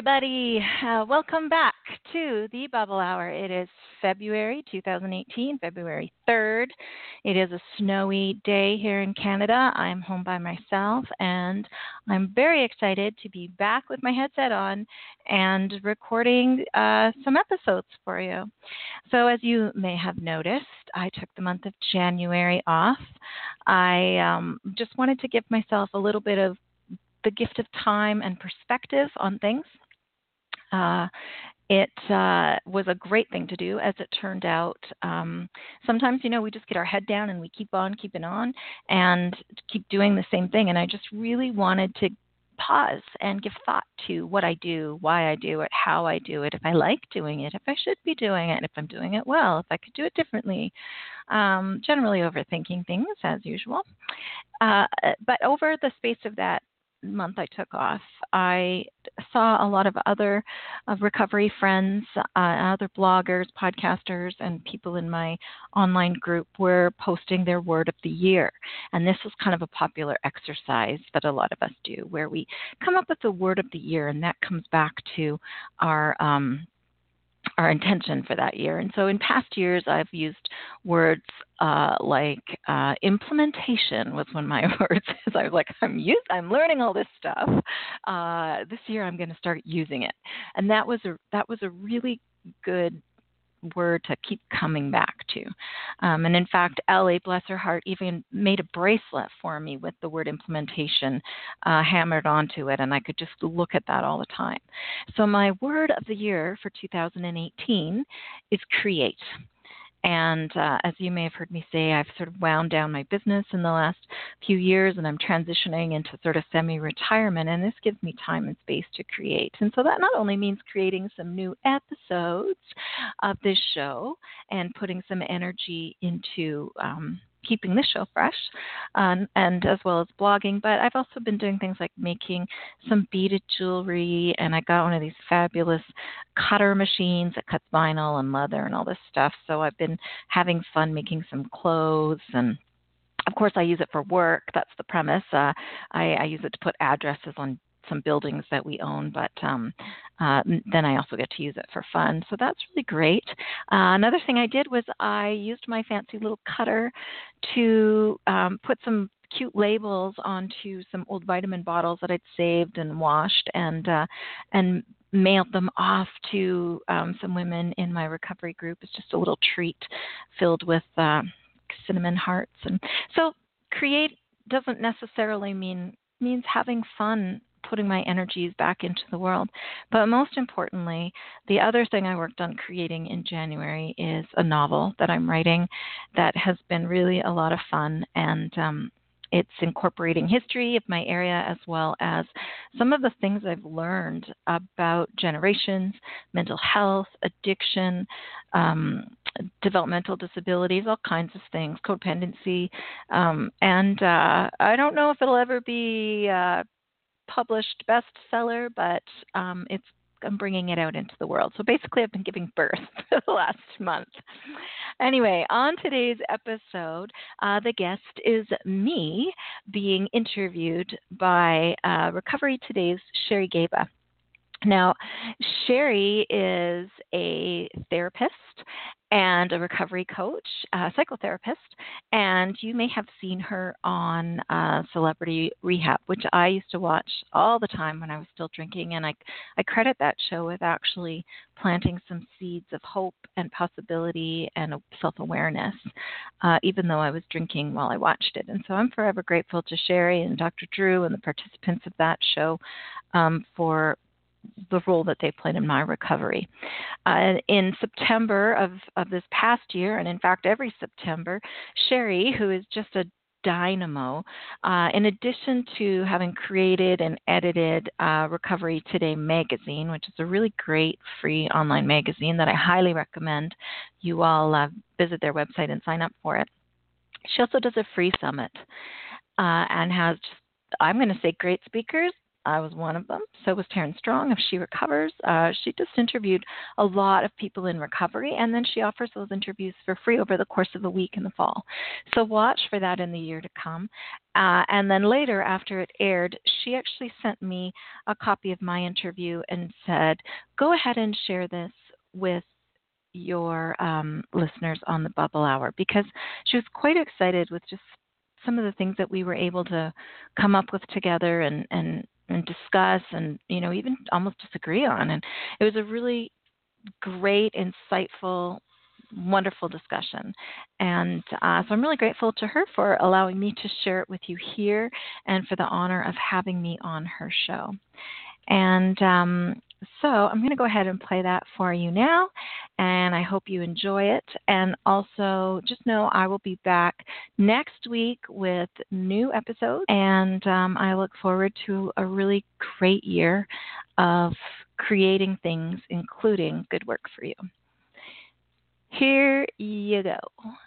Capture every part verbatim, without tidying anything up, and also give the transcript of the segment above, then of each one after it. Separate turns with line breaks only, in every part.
everybody. Uh, welcome back to the Bubble Hour. It is February two thousand eighteen, February third. It is a snowy day here in Canada. I'm home by myself, and I'm very excited to be back with my headset on and recording uh, some episodes for you. So, as you may have noticed, I took the month of January off. I um, just wanted to give myself a little bit of the gift of time and perspective on things. Uh, it uh, was a great thing to do, as it turned out. Um, sometimes, you know, we just get our head down and we keep on keeping on and keep doing the same thing. And I just really wanted to pause and give thought to what I do, why I do it, how I do it, if I like doing it, if I should be doing it, if I'm doing it well, if I could do it differently. Um, generally overthinking things, as usual. Uh, but over the space of that month I took off, I saw a lot of other uh, recovery friends, uh, other bloggers, podcasters, and people in my online group were posting their word of the year. And this was kind of a popular exercise that a lot of us do, where we come up with the word of the year, and that comes back to our um, our intention for that year. And so in past years, I've used words uh, like uh, implementation was one of my words. I was like, I'm use- I'm learning all this stuff. Uh, this year, I'm going to start using it. And that was a that was a really good word to keep coming back to. Um, and in fact, Ellie, bless her heart, even made a bracelet for me with the word implementation uh, hammered onto it, and I could just look at that all the time. So my word of the year for two thousand eighteen is create. And uh, as you may have heard me say, I've sort of wound down my business in the last few years, and I'm transitioning into sort of semi-retirement, and this gives me time and space to create. And so that not only means creating some new episodes of this show and putting some energy into um, keeping this show fresh, um, and as well as blogging, but I've also been doing things like making some beaded jewelry, and I got one of these fabulous cutter machines that cuts vinyl and leather and all this stuff. So I've been having fun making some clothes, and of course I use it for work. That's the premise. Uh, I, I use it to put addresses on some buildings that we own, but um, uh, then I also get to use it for fun. So that's really great. Uh, another thing I did was I used my fancy little cutter to um, put some cute labels onto some old vitamin bottles that I'd saved and washed, and uh, and mailed them off to um, some women in my recovery group. It's just a little treat filled with uh, cinnamon hearts. And so create doesn't necessarily mean means having fun, putting my energies back into the world. But most importantly, the other thing I worked on creating in January is a novel that I'm writing that has been really a lot of fun, and um, it's incorporating history of my area as well as some of the things I've learned about generations, mental health, addiction, um, developmental disabilities, all kinds of things, codependency. Um, and uh, I don't know if it'll ever be uh, published bestseller, but um, it's I'm bringing it out into the world. So basically, I've been giving birth for the last month. Anyway, on today's episode, uh, the guest is me being interviewed by uh, Recovery Today's Sherry Gaba. Now, Sherry is a therapist and a recovery coach, a psychotherapist, and you may have seen her on uh, Celebrity Rehab, which I used to watch all the time when I was still drinking, and I, I credit that show with actually planting some seeds of hope and possibility and self-awareness, uh, even though I was drinking while I watched it. And so I'm forever grateful to Sherry and Doctor Drew and the participants of that show um, for the role that they played in my recovery. Uh, in September of, of this past year, and in fact every September, Sherry, who is just a dynamo, uh, in addition to having created and edited uh, Recovery Today magazine, which is a really great free online magazine that I highly recommend you all uh, visit their website and sign up for it. She also does a free summit uh, and has, just, I'm going to say, great speakers, I was one of them. So was Taryn Strong of She Recovers. Uh, she just interviewed a lot of people in recovery, and then she offers those interviews for free over the course of a week in the fall. So watch for that in the year to come. Uh, and then later, after it aired, she actually sent me a copy of my interview and said, go ahead and share this with your um, listeners on the Bubble Hour, because she was quite excited with just some of the things that we were able to come up with together and, and, and discuss and, you know, even almost disagree on. And it was a really great, insightful, wonderful discussion. And uh, so I'm really grateful to her for allowing me to share it with you here and for the honor of having me on her show. And um, so I'm going to go ahead and play that for you now, and I hope you enjoy it. And also, just know I will be back next week with new episodes, and um, I look forward to a really great year of creating things, including good work for you. Here you go.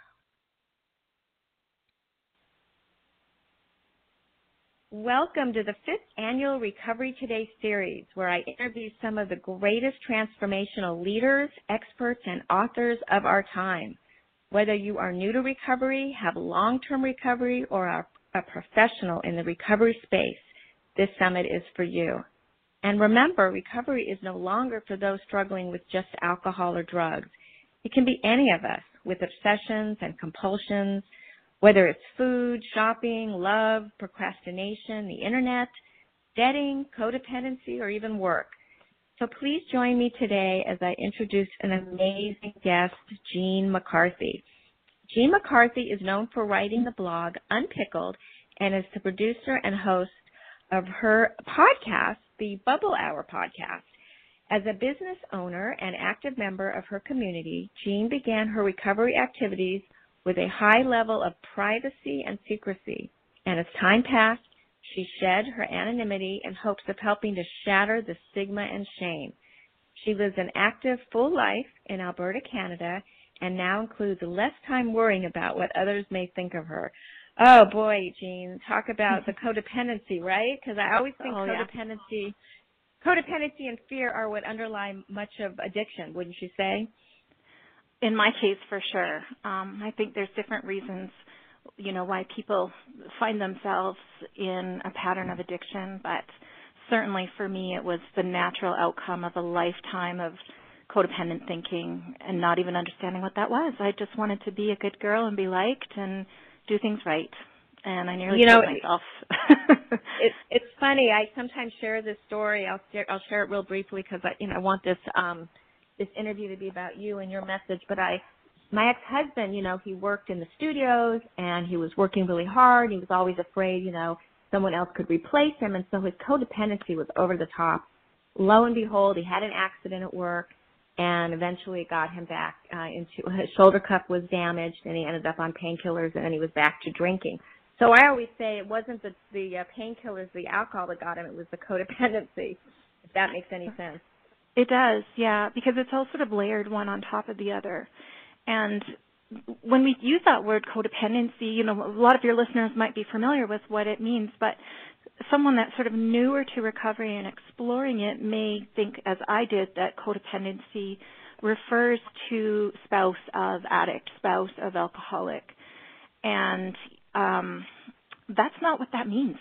Welcome to the fifth annual Recovery Today series, where I interview some of the greatest transformational leaders, experts, and authors of our time. Whether you are new to recovery, have long-term recovery, or are a professional in the recovery space, this summit is for you. And remember, recovery is no longer for those struggling with just alcohol or drugs. It can be any of us with obsessions and compulsions, whether it's food, shopping, love, procrastination, the internet, debting, codependency, or even work. So please join me today as I introduce an amazing guest, Jean McCarthy. Jean McCarthy is known for writing the blog Unpickled and is the producer and host of her podcast, the Bubble Hour podcast. As a business owner and active member of her community, Jean began her recovery activities with a high level of privacy and secrecy. And as time passed, she shed her anonymity in hopes of helping to shatter the stigma and shame. She lives an active, full life in Alberta, Canada, and now includes less time worrying about what others may think of her. Oh, boy, Jean, talk about the codependency, right? Because I always think
oh,
codependency,
yeah.
codependency and fear are what underlie much of addiction, wouldn't you say?
In my case, for sure. Um, I think there's different reasons, you know, why people find themselves in a pattern of addiction, but certainly for me it was the natural outcome of a lifetime of codependent thinking and not even understanding what that was. I just wanted to be a good girl and be liked and do things right, and I nearly
you know,
killed myself.
it's it's funny. I sometimes share this story. I'll share, I'll share it real briefly because I you know I want this um, this interview to be about you and your message. But I, my ex-husband, you know, he worked in the studios and he was working really hard. He was always afraid, you know, someone else could replace him, and so his codependency was over the top. Lo and behold, he had an accident at work, and eventually it got him back uh, into his shoulder cuff was damaged, and he ended up on painkillers, and then he was back to drinking. So I always say it wasn't the, the uh, painkillers, the alcohol that got him, it was the codependency, if that makes any sense.
It does, yeah, because it's all sort of layered one on top of the other. And when we use that word codependency, you know, a lot of your listeners might be familiar with what it means, but someone that's sort of newer to recovery and exploring it may think, as I did, that codependency refers to spouse of addict, spouse of alcoholic. And um, that's not what that means.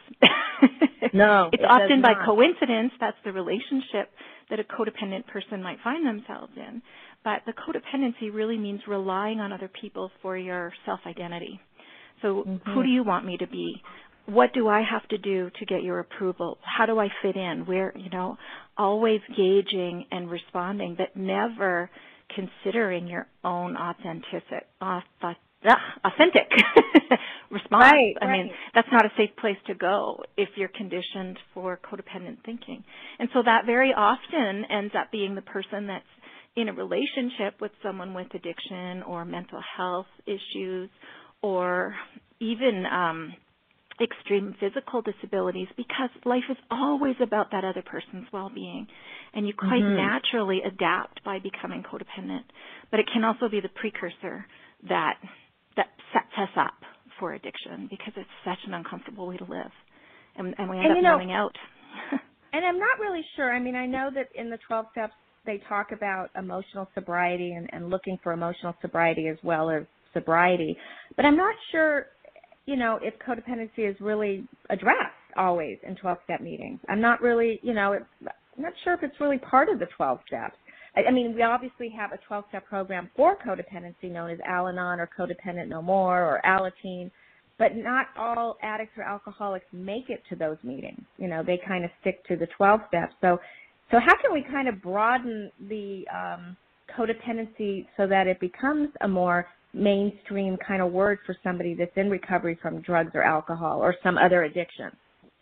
No,
it's
it
often by
not.
coincidence that's the relationship that a codependent person might find themselves in. But the codependency really means relying on other people for your self-identity. So
Mm-hmm.
who do you want me to be? What do I have to do to get your approval? How do I fit in? Where, you know, always gauging and responding, but never considering your own authentic, authentic response.
Right,
I
right.
mean, that's not a safe place to go if you're conditioned for codependent thinking. And so that very often ends up being the person that's in a relationship with someone with addiction or mental health issues or even um, extreme physical disabilities, because life is always about that other person's well-being. And you quite
Mm-hmm.
naturally adapt by becoming codependent. But it can also be the precursor that that sets us up for addiction, because it's such an uncomfortable way to live. And, and we end
And
up
you know,
numbing out.
And I'm not really sure. I mean, I know that in the twelve steps they talk about emotional sobriety and, and looking for emotional sobriety as well as sobriety. But I'm not sure, you know, if codependency is really addressed always in twelve-step meetings. I'm not really, you know, it, I'm not sure if it's really part of the twelve steps. I, I mean, we obviously have a twelve-step program for codependency known as Al-Anon or Codependent No More or Alateen, but not all addicts or alcoholics make it to those meetings. You know, they kind of stick to the twelve steps. So, so how can we kind of broaden the um, codependency so that it becomes a more mainstream kind of word for somebody that's in recovery from drugs or alcohol or some other addiction?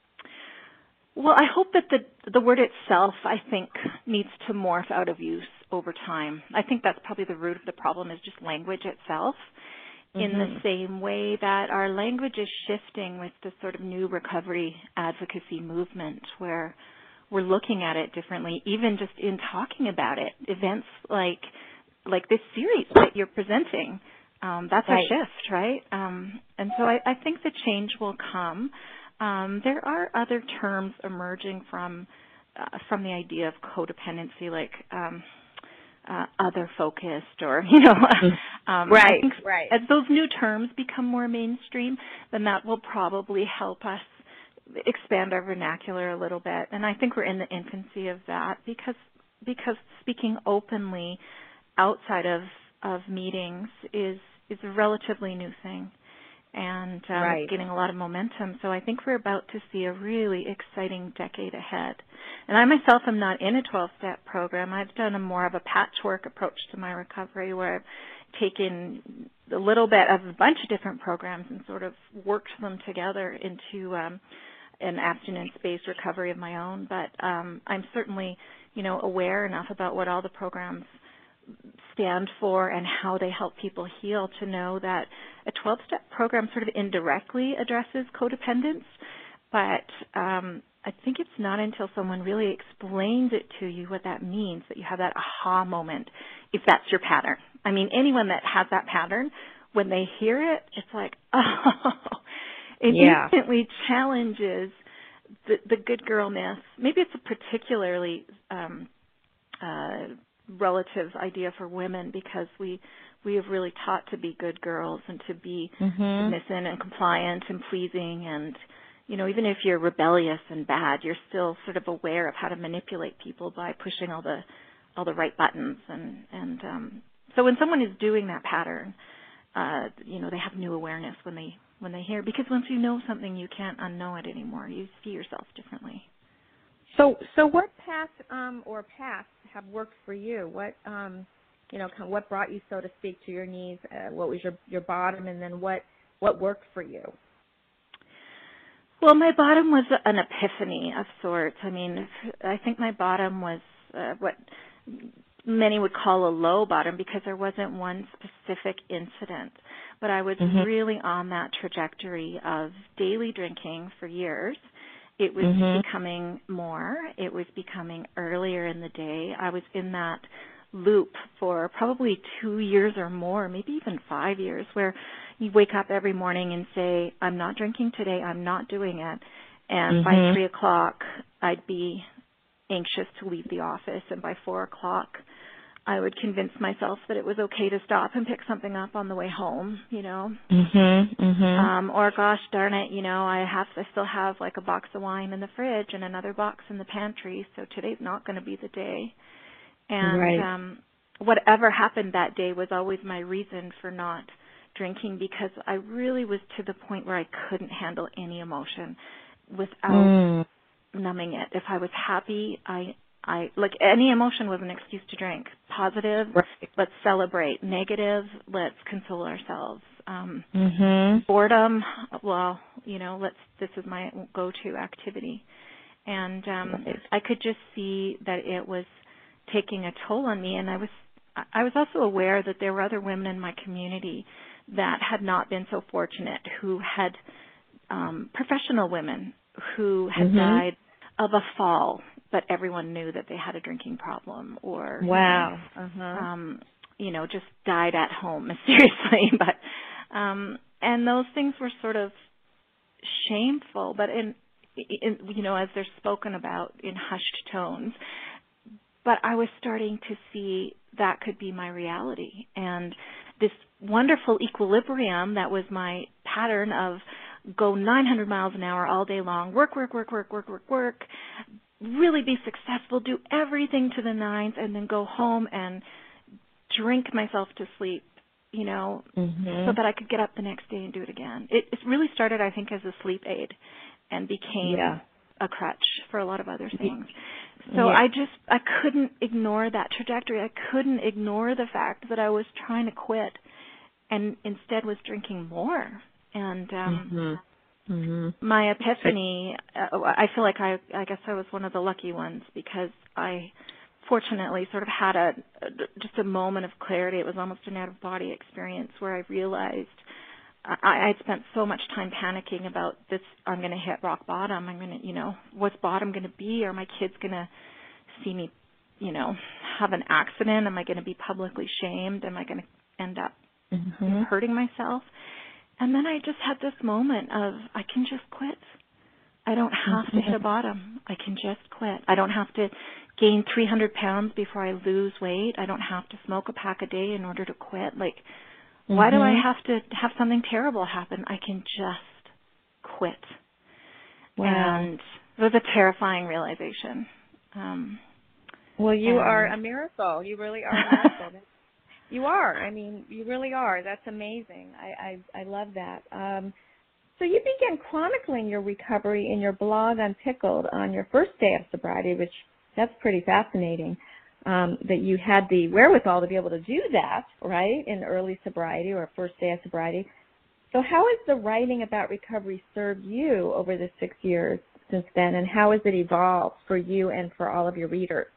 Well, I hope that the the word itself, I think, needs to morph out of use over time. I think that's probably the root of the problem is just language itself. Mm-hmm. In the same way that our language is shifting with this sort of new recovery advocacy movement where we're looking at it differently, even just in talking about it. Events like like this series that you're presenting, um, that's right. a shift, right? Um, and so I, I think the change will come. Um, there are other terms emerging from uh, from the idea of codependency, like um, uh, other focused, or you know, um,
right,
I think
right.
as those new terms become more mainstream, then that will probably help us expand our vernacular a little bit. And I think we're in the infancy of that because because speaking openly outside of of meetings is is a relatively new thing. And um,
right.
it's getting a lot of momentum. So I think we're about to see a really exciting decade ahead. And I myself am not in a twelve-step program. I've done a more of a patchwork approach to my recovery where I've taken a little bit of a bunch of different programs and sort of worked them together into um, an abstinence-based recovery of my own. But um, I'm certainly, you know, aware enough about what all the programs stand for and how they help people heal to know that a twelve-step program sort of indirectly addresses codependence, but um, I think it's not until someone really explains it to you what that means that you have that aha moment, if that's your pattern. I mean, anyone that has that pattern, when they hear it, it's like, oh, it
yeah.
instantly challenges the, the good girl myth. Maybe it's a particularly um, uh, relative idea for women because we we have really taught to be good girls and to be
mm-hmm.
submissive and compliant and pleasing, and you know, even if you're rebellious and bad, you're still sort of aware of how to manipulate people by pushing all the all the right buttons. And and um, so when someone is doing that pattern, uh, you know, they have new awareness when they when they hear, because once you know something, you can't unknow it anymore. You see yourself differently.
So, so what path um, or paths have worked for you? What, um, you know, kind of what brought you, so to speak, to your knees? Uh, what was your, your bottom, and then what what worked for you?
Well, my bottom was an epiphany of sorts. I mean, I think my bottom was uh, what many would call a low bottom because there wasn't one specific incident, but I was mm-hmm. really on that trajectory of daily drinking for years. It was mm-hmm. becoming more. It was becoming earlier in the day. I was in that loop for probably two years or more, maybe even five years, where you wake up every morning and say, I'm not drinking today, I'm not doing it. And mm-hmm. by three o'clock, I'd be anxious to leave the office. And by four o'clock, I would convince myself that it was okay to stop and pick something up on the way home, you know.
Mm-hmm, mm-hmm.
Um, or gosh darn it, you know, I have I still have like a box of wine in the fridge and another box in the pantry, so today's not going to be the day. And
right.
um, whatever happened that day was always my reason for not drinking, because I really was to the point where I couldn't handle any emotion without mm. numbing it. If I was happy, I I like any emotion was an excuse to drink. Positive, right. let's celebrate. Negative, let's console ourselves. Um,
mm-hmm.
Boredom, well, you know, let's. This is my go-to activity, and um, right. I could just see that it was taking a toll on me. And I was, I was also aware that there were other women in my community that had not been so fortunate, who had um, professional women who had mm-hmm. died of a fall, but everyone knew that they had a drinking problem, or
wow,
you know,
uh-huh.
um, you know, just died at home mysteriously. But um, and those things were sort of shameful. But in in, you know, as they're spoken about in hushed tones. But I was starting to see that could be my reality. And this wonderful equilibrium that was my pattern of go nine hundred miles an hour all day long, work, work, work, work, work, work, work, really be successful, do everything to the nines, and then go home and drink myself to sleep, you know,
mm-hmm.
so that I could get up the next day and do it again. It, it really started, I think, as a sleep aid and became
yeah.
a crutch for a lot of other things. So
yeah.
I just, I couldn't ignore that trajectory. I couldn't ignore the fact that I was trying to quit and instead was drinking more. And um,
mm-hmm. Mm-hmm.
my epiphany, uh, I feel like I, I guess I was one of the lucky ones because I fortunately sort of had a, just a moment of clarity. It was almost an out-of-body experience where I realized I, I'd spent so much time panicking about this, I'm going to hit rock bottom. I'm going to, you know, what's bottom going to be? Are my kids going to see me, you know, have an accident? Am I going to be publicly shamed? Am I going to end up
mm-hmm.
you know, hurting myself? And then I just had this moment of, I can just quit. I don't have
mm-hmm.
to hit a bottom. I can just quit. I don't have to gain three hundred pounds before I lose weight. I don't have to smoke a pack a day in order to quit. Like, mm-hmm. why do I have to have something terrible happen? I can just quit.
Wow.
And it was a terrifying realization. Um,
well, you
and...
are a miracle. You really are a miracle. You are. I mean, you really are. That's amazing. I, I, I love that. Um, so you began chronicling your recovery in your blog Unpickled on your first day of sobriety, which that's pretty fascinating, um, that you had the wherewithal to be able to do that, right, in early sobriety or first day of sobriety. So how has the writing about recovery served you over the six years since then, and how has it evolved for you and for all of your readers?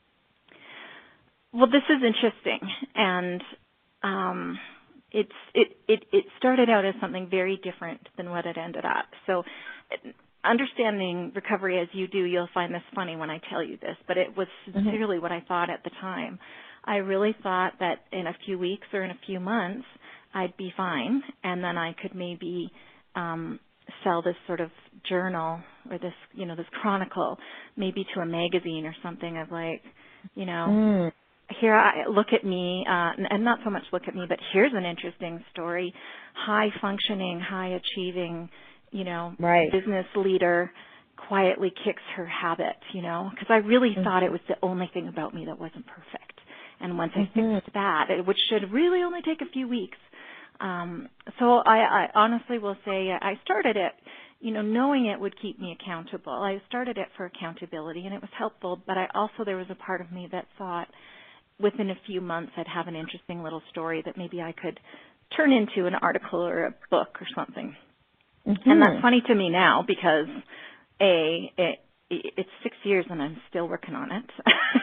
Well, this is interesting, and um, it's it, it it started out as something very different than what it ended up. So, understanding recovery as you do, you'll find this funny when I tell you this, but it was sincerely mm-hmm. what I thought at the time. I really thought that in a few weeks or in a few months, I'd be fine, and then I could maybe um, sell this sort of journal or this, you know, this chronicle, maybe to a magazine or something of like, you know. Mm. Here, I, look at me, uh, and not so much look at me, but here's an interesting story. High-functioning, high-achieving, you know,
right.
business leader quietly kicks her habit, you know, because I really mm-hmm. thought it was the only thing about me that wasn't perfect. And once mm-hmm. I fixed that, it, which should really only take a few weeks, um, so I, I honestly will say I started it, you know, knowing it would keep me accountable. I started it for accountability, and it was helpful, but I also, there was a part of me that thought, within a few months, I'd have an interesting little story that maybe I could turn into an article or a book or something. Mm-hmm. And that's funny to me now because, A, it, it's six years and I'm still working on it.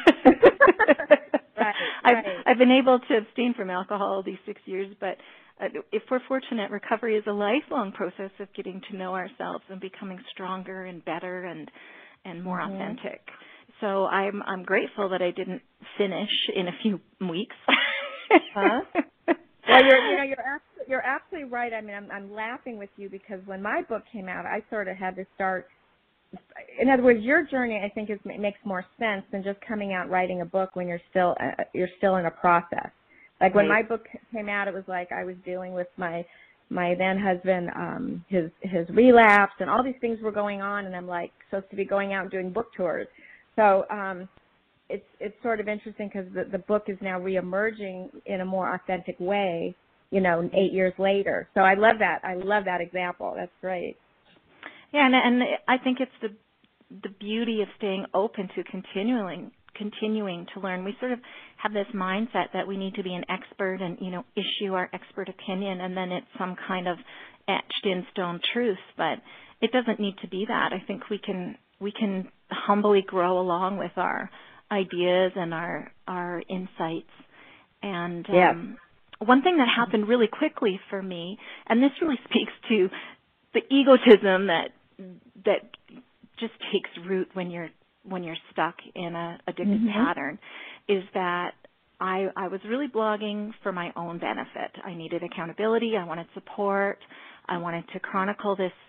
right,
I've,
right.
I've been able to abstain from alcohol these six years, but uh, if we're fortunate, recovery is a lifelong process of getting to know ourselves and becoming stronger and better and, and more mm-hmm. authentic. So I'm I'm grateful that I didn't finish in a few weeks.
huh? Well, you're you know you're absolutely, you're absolutely right. I mean, I'm I'm laughing with you because when my book came out, I sort of had to start. In other words, your journey I think is makes more sense than just coming out writing a book when you're still uh, you're still in a process. Like when
right.
my book came out, it was like I was dealing with my my then husband, um, his his relapse, and all these things were going on, and I'm like supposed to be going out and doing book tours. So um, it's it's sort of interesting because the, the book is now reemerging in a more authentic way, you know, eight years later. So I love that. I love that example. That's great.
Yeah, and, and I think it's the the beauty of staying open to continuing continuing to learn. We sort of have this mindset that we need to be an expert and, you know, issue our expert opinion, and then it's some kind of etched in stone truth. But it doesn't need to be that. I think we can we can humbly grow along with our ideas and our our insights. And
yeah.
um, one thing that happened really quickly for me, and this really speaks to the egotism that that just takes root when you're when you're stuck in a addictive mm-hmm. pattern, is that I, I was really blogging for my own benefit. I needed accountability. I wanted support. I wanted to chronicle this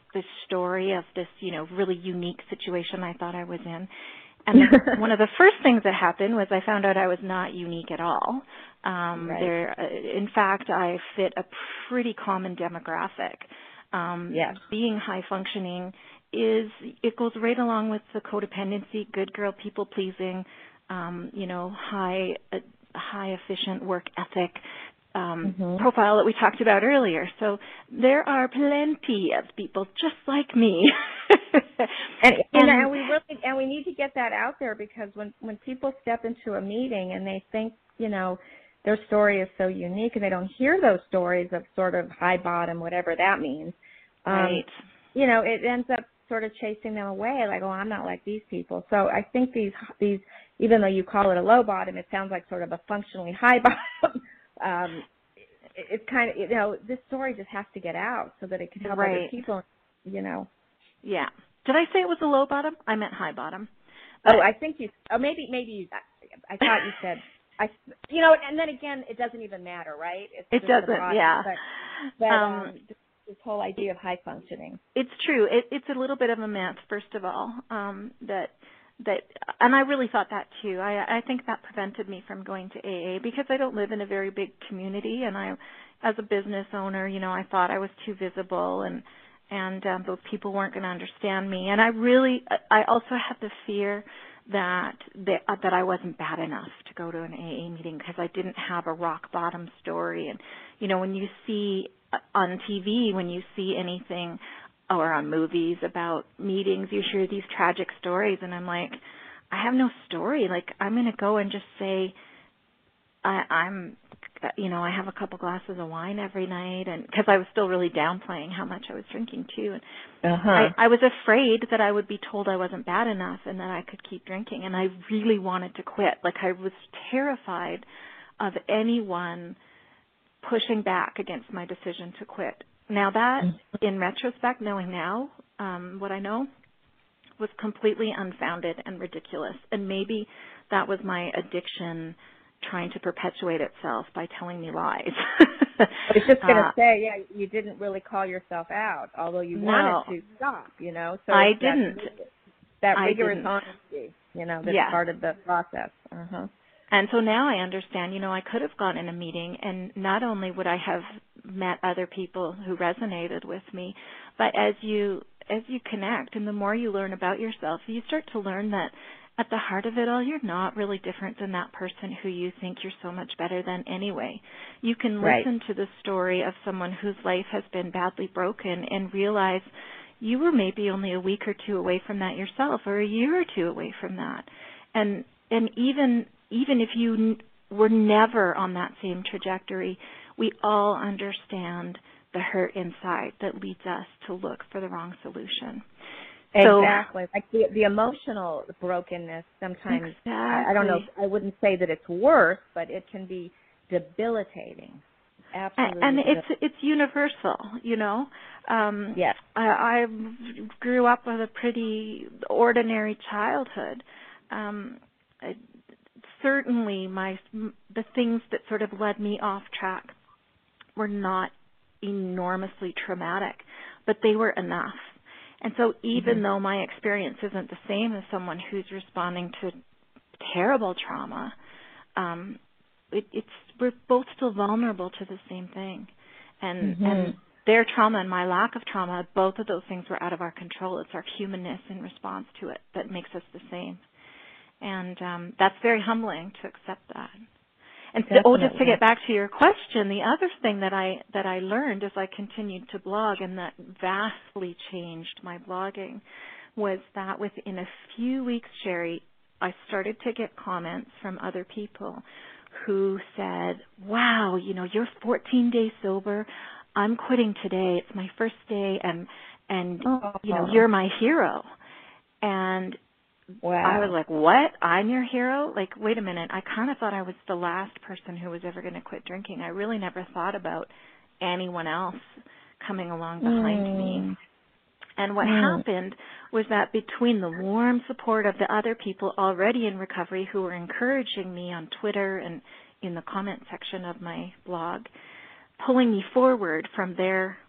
this story of this, you know, really unique situation I thought I was in. And the, one of the first things that happened was I found out I was not unique at all. Um,
right.
there, in fact, I fit a pretty common demographic. Um,
yes.
Being high functioning is, it goes right along with the codependency, good girl, people pleasing, um, you know, high, uh, high efficient work ethic, um,
mm-hmm.
profile that we talked about earlier. So there are plenty of people just like me.
and,
and,
and, and we really, and we need to get that out there, because when, when people step into a meeting and they think, you know, their story is so unique, and they don't hear those stories of sort of high bottom, whatever that means, um,
right.
you know, it ends up sort of chasing them away, like, oh, I'm not like these people. So I think these, these, even though you call it a low bottom, it sounds like sort of a functionally high bottom. um, it, it's kind of, you know, this story just has to get out so that it can help
right.
other people, you know.
Yeah. Did I say it was a low bottom? I meant high bottom. But
oh, I think you, oh, maybe, maybe you, I thought you said, I, you know, and then again, it doesn't even matter, right? It's
it
just
doesn't,
the bottom,
yeah.
But, but
um,
um, this whole idea of high functioning.
It's true. It, it's a little bit of a myth, first of all, um, that that, and I really thought that too. I, I think that prevented me from going to A A because I don't live in a very big community, and I, as a business owner, you know, I thought I was too visible, and and um, those people weren't going to understand me. And I really, I also had the fear that that, uh, that I wasn't bad enough to go to an A A meeting because I didn't have a rock bottom story. And you know, when you see uh, on T V, when you see anything or on movies about meetings, you hear these tragic stories, and I'm like, I have no story. Like, I'm going to go and just say, I, I'm, you know, I have a couple glasses of wine every night, and because I was still really downplaying how much I was drinking too. And
uh-huh.
I, I was afraid that I would be told I wasn't bad enough and that I could keep drinking, and I really wanted to quit. Like, I was terrified of anyone pushing back against my decision to quit. Now that, in retrospect, knowing now um, what I know, was completely unfounded and ridiculous. And maybe that was my addiction trying to perpetuate itself by telling me lies.
I was just going to
uh,
say, yeah, you didn't really call yourself out, although you
no,
wanted to stop, you know. So
I
that,
didn't.
That
I
rigorous
didn't.
honesty, you know, that's
Yeah.
part of the process. Uh-huh.
And so now I understand, you know, I could have gone in a meeting and not only would I have met other people who resonated with me, but as you as you connect and the more you learn about yourself, you start to learn that at the heart of it all, you're not really different than that person who you think you're so much better than anyway. You can
Right.
listen to the story of someone whose life has been badly broken and realize you were maybe only a week or two away from that yourself, or a year or two away from that. And and even even if you n- were never on that same trajectory, we all understand the hurt inside that leads us to look for the wrong solution.
Exactly. So, like the, the emotional brokenness sometimes,
exactly.
I, I don't know, I wouldn't say that it's worse, but it can be debilitating. Absolutely.
And it's it's universal, you know. Um,
yes.
I, I grew up with a pretty ordinary childhood. Um, I, certainly, my the things that sort of led me off track were not enormously traumatic, but they were enough. And so, even mm-hmm. though my experience isn't the same as someone who's responding to terrible trauma, um, it, it's we're both still vulnerable to the same thing, and
mm-hmm.
and their trauma and my lack of trauma, both of those things were out of our control. It's our humanness in response to it that makes us the same, and um, that's very humbling to accept that. And so, oh, just to get back to your question, the other thing that I that I learned as I continued to blog, and that vastly changed my blogging, was that within a few weeks, Sherry, I started to get comments from other people who said, wow, you know, you're fourteen days sober. I'm quitting today. It's my first day, and, and
oh.
you know, you're my hero. And
wow.
I was like, what? I'm your hero? Like, wait a minute. I kind of thought I was the last person who was ever going to quit drinking. I really never thought about anyone else coming along behind
mm.
me. And what
mm.
happened was that between the warm support of the other people already in recovery who were encouraging me on Twitter and in the comment section of my blog, pulling me forward from their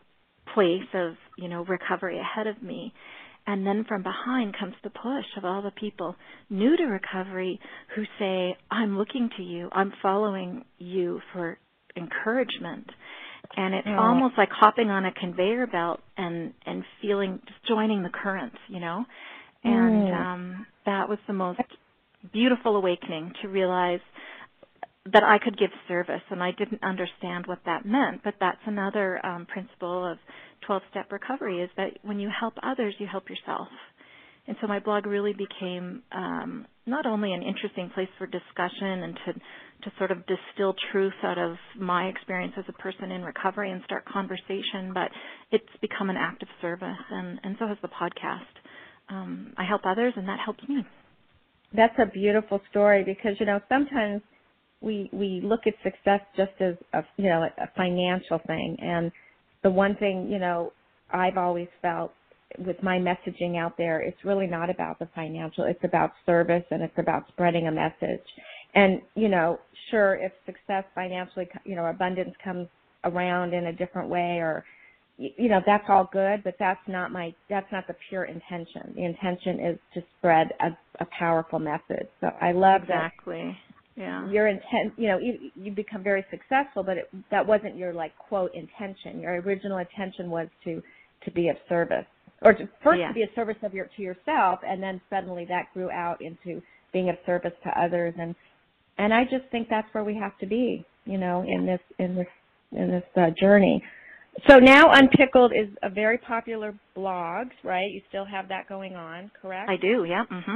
place of, you know, recovery ahead of me. And then from behind comes the push of all the people new to recovery who say, I'm looking to you, I'm following you for encouragement. And it's
Oh.
almost like hopping on a conveyor belt and, and feeling, just joining the currents, you know. And
Mm.
um, that was the most beautiful awakening, to realize that I could give service, and I didn't understand what that meant. But that's another um, principle of twelve-step recovery, is that when you help others, you help yourself. And so my blog really became um, not only an interesting place for discussion and to, to sort of distill truth out of my experience as a person in recovery and start conversation, but it's become an act of service, and, and so has the podcast. Um, I help others, and that helps me.
That's a beautiful story, because, you know, sometimes we we look at success just as a, you know, a financial thing. And the one thing, you know, I've always felt with my messaging out there, it's really not about the financial. It's about service, and it's about spreading a message. And, you know, sure, if success financially, you know, abundance comes around in a different way, or, you know, that's all good, but that's not my, that's not the pure intention. The intention is to spread a, a powerful message. So I love
exactly. That yeah.
your intent, you know, you, you become very successful, but it, that wasn't your, like, quote, intention. Your original intention was to, to be of service, or to, first
yeah.
to be of service of your, to yourself, and then suddenly that grew out into being of service to others. And, and I just think that's where we have to be, you know, in this, in this, in this uh, journey. So now Unpickled is a very popular blog, right? You still have that going on, correct?
I do, yeah. Mm-hmm.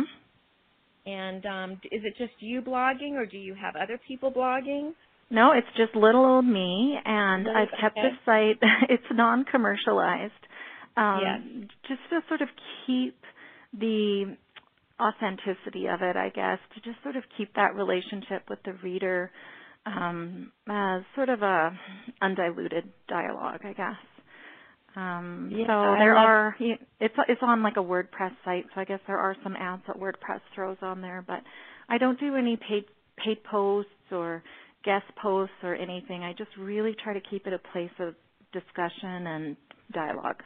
And um, is it just you blogging, or do you have other people blogging?
No, it's just little old me, and
Little,
I've kept
okay.
the site, it's non-commercialized, um,
Yes.
just to sort of keep the authenticity of it, I guess, to just sort of keep that relationship with the reader um, as sort of a undiluted dialogue, I guess. Um,
Yeah,
so
I
there
love.
are, it's it's on like a WordPress site, so I guess there are some ads that WordPress throws on there, but I don't do any paid paid posts or guest posts or anything. I just really try to keep it a place of discussion and dialogue.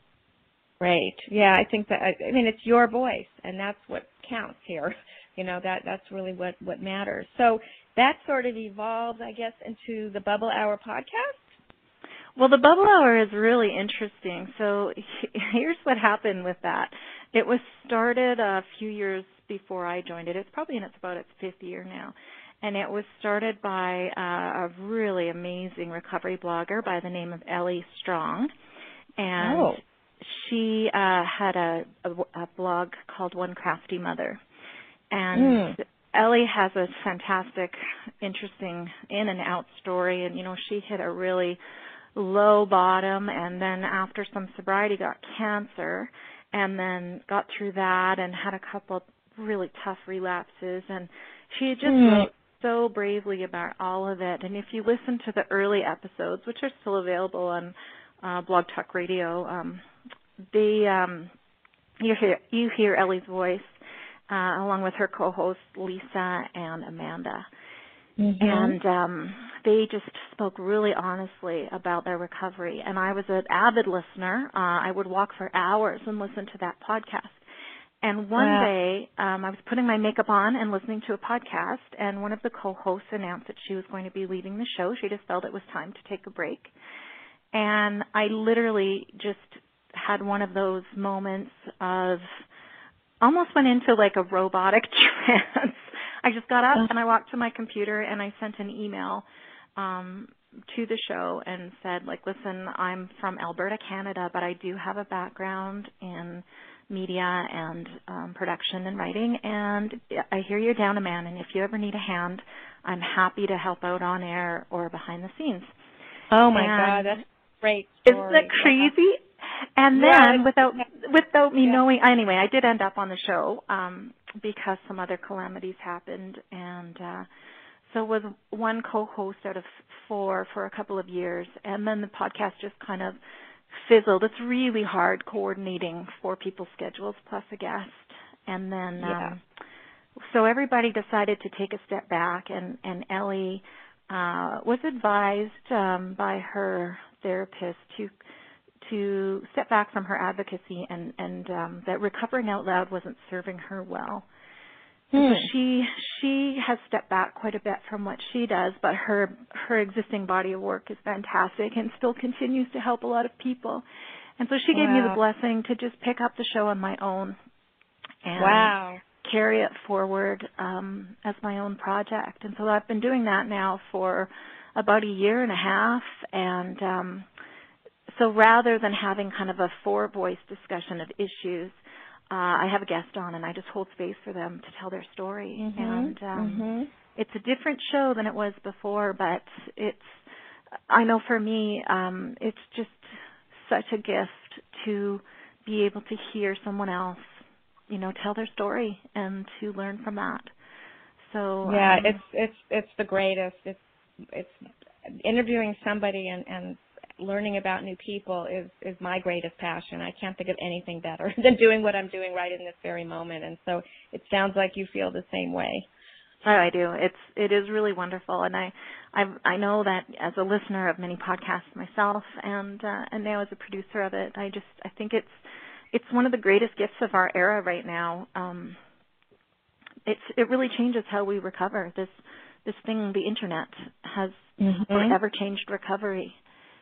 Great. Yeah, I think that, I mean, it's your voice, and that's what counts here. You know, that that's really what, what matters. So that sort of evolved, I guess, into the Bubble Hour podcast?
Well, the Bubble Hour is really interesting. So here's what happened with that. It was started a few years before I joined it. It's probably in its about its fifth year now. And it was started by uh, a really amazing recovery blogger by the name of Ellie Strong. And
Oh.
she uh, had a, a, a blog called One Crafty Mother. And
Mm.
Ellie has a fantastic, interesting in and out story. And, you know, she hit a really low bottom, and then after some sobriety got cancer, and then got through that and had a couple of really tough relapses. And she just
Mm.
wrote so bravely about all of it. And if you listen to the early episodes, which are still available on uh, Blog Talk Radio, um, they um, you hear you hear Ellie's voice uh, along with her co-hosts Lisa and Amanda.
Mm-hmm.
And um, they just spoke really honestly about their recovery. And I was an avid listener. Uh, I would walk for hours and listen to that podcast. And one
Wow.
day, um, I was putting my makeup on and listening to a podcast, and one of the co-hosts announced that she was going to be leaving the show. She just felt it was time to take a break. And I literally just had one of those moments of almost went into like a robotic trance. I just got up and I walked to my computer and I sent an email um, to the show and said, like, listen, I'm from Alberta, Canada, but I do have a background in media and um, production and writing, and I hear you're down a man, and if you ever need a hand, I'm happy to help out on air or behind the scenes.
Oh, my
and
God, that's a great
Isn't
story.
that crazy? Yeah. And
yeah,
then without without me
yeah.
knowing, anyway, I did end up on the show um, because some other calamities happened, and uh, so was one co-host out of four for a couple of years, and then the podcast just kind of fizzled. It's really hard coordinating four people's schedules plus a guest, and then
Yeah.
um, so everybody decided to take a step back, and and Ellie uh, was advised um, by her therapist to to step back from her advocacy and, and um, that Recovering Out Loud wasn't serving her well. And so
Hmm.
she she has stepped back quite a bit from what she does, but her her existing body of work is fantastic and still continues to help a lot of people. And so she gave me the
Wow.
blessing to just pick up the show on my own and
Wow.
carry it forward um, as my own project. And so I've been doing that now for about a year and a half. And um, so rather than having kind of a four-voice discussion of issues, uh, I have a guest on and I just hold space for them to tell their story.
Mhm.
And um,
Mhm.
it's a different show than it was before, but it's, I know for me, um, it's just such a gift to be able to hear someone else, you know, tell their story and to learn from that. So
Yeah,
um,
it's it's it's the greatest. It's it's interviewing somebody and and learning about new people is is my greatest passion. I can't think of anything better than doing what I'm doing right in this very moment. And so it sounds like you feel the same way.
oh, I do. It's it is really wonderful, and I I I know that as a listener of many podcasts myself, and uh, and now as a producer of it, I just I think it's it's one of the greatest gifts of our era right now. Um, it's it really changes how we recover. This this thing, the internet, has
Mhm.
forever changed recovery,